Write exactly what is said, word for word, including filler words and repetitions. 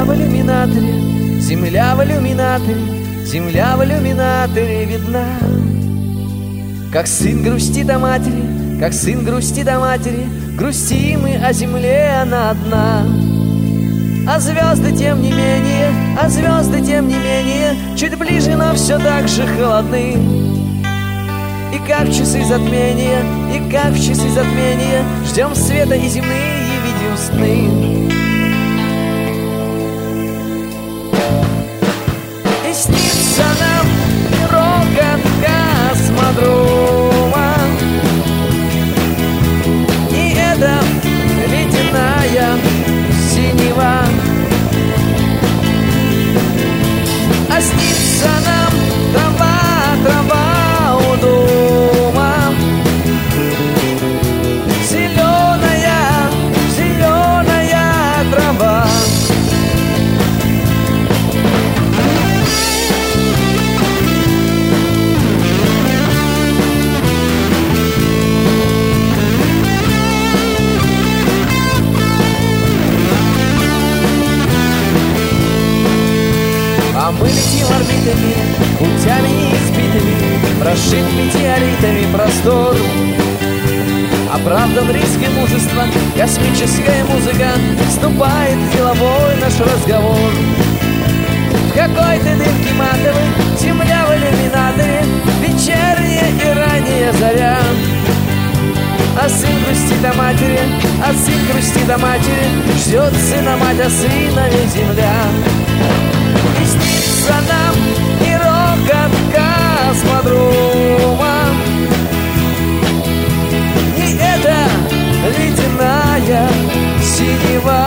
Земля в иллюминаторе, земля в иллюминаторе, земля в иллюминаторе видна. Как сын грустит о матери, как сын грустит о матери, грустим мы о земле, она одна. А звезды тем не менее, а звезды тем не менее, чуть ближе, но все так же холодны. И как в часы затмения, и как в часы затмения, ждем света и земные, и видим сны. И снится нам рокот космодрома, и это ледяная синева. А снится нам трава, трава у дома, зеленая, зеленая трава. А мы летим орбитами, путями неизбитыми, прошит метеоритами простор. Оправдан риск и мужество, космическая музыка, вступает в деловой наш разговор. В какой-то дымке матовой, земля в иллюминаторе, вечерняя и ранняя заря. А сын грустит о матери, а сын грустит о матери, ждет сына мать, а сына не земля. И снится нам и рокот космодрома, и это ледяная синева.